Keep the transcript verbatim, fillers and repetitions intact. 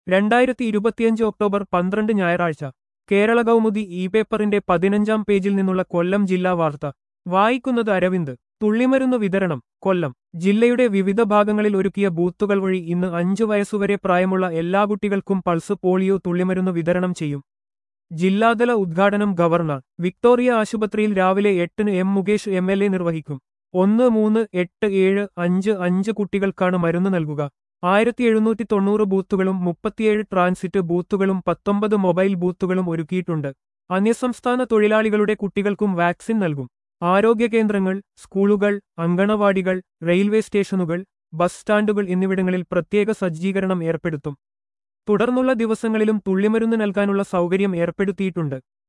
രണ്ടായിരത്തി ഇരുപത്തിയഞ്ച് ഒക്ടോബർ പന്ത്രണ്ട് ഞായറാഴ്ച കേരള കൗമുദി ഇ പേപ്പറിന്റെ പതിനഞ്ചാം പേജിൽ നിന്നുള്ള കൊല്ലം ജില്ലാ വാർത്ത വായിക്കുന്നത് അരവിന്ദ്. തുള്ളിമരുന്ന് വിതരണം കൊല്ലം. ജില്ലയുടെ വിവിധ ഭാഗങ്ങളിൽ ഒരുക്കിയ ബൂത്തുകൾ വഴി ഇന്ന് അഞ്ചു വയസ്സുവരെ പ്രായമുള്ള എല്ലാ കുട്ടികൾക്കും പൾസ് പോളിയോ തുള്ളിമരുന്ന് വിതരണം ചെയ്യും. ജില്ലാതല ഉദ്ഘാടനം ഗവർണർ വിക്ടോറിയ ആശുപത്രിയിൽ രാവിലെ എട്ടിന് M Mukesh M L A നിർവഹിക്കും. ഒന്ന് മൂന്ന് എട്ട് ഏഴ് അഞ്ച് അഞ്ച് കുട്ടികൾക്കാണ് മരുന്ന് നൽകുക. ആയിരത്തി എഴുന്നൂറ്റി തൊണ്ണൂറ് ബൂത്തുകളും മുപ്പത്തിയേഴ് ട്രാൻസിറ്റ് ബൂത്തുകളും പത്തൊമ്പത് മൊബൈൽ ബൂത്തുകളും ഒരുക്കിയിട്ടുണ്ട്. അന്യസംസ്ഥാന തൊഴിലാളികളുടെ കുട്ടികൾക്കും വാക്സിൻ നൽകും. ആരോഗ്യ കേന്ദ്രങ്ങൾ, സ്കൂളുകൾ, അങ്കണവാടികൾ, റെയിൽവേ സ്റ്റേഷനുകൾ, ബസ് സ്റ്റാൻഡുകൾ എന്നിവിടങ്ങളിൽ പ്രത്യേക സജ്ജീകരണം ഏർപ്പെടുത്തും. തുടർന്നുള്ള ദിവസങ്ങളിലും തുള്ളിമരുന്ന് നൽകാനുള്ള സൗകര്യം ഏർപ്പെടുത്തിയിട്ടുണ്ട്.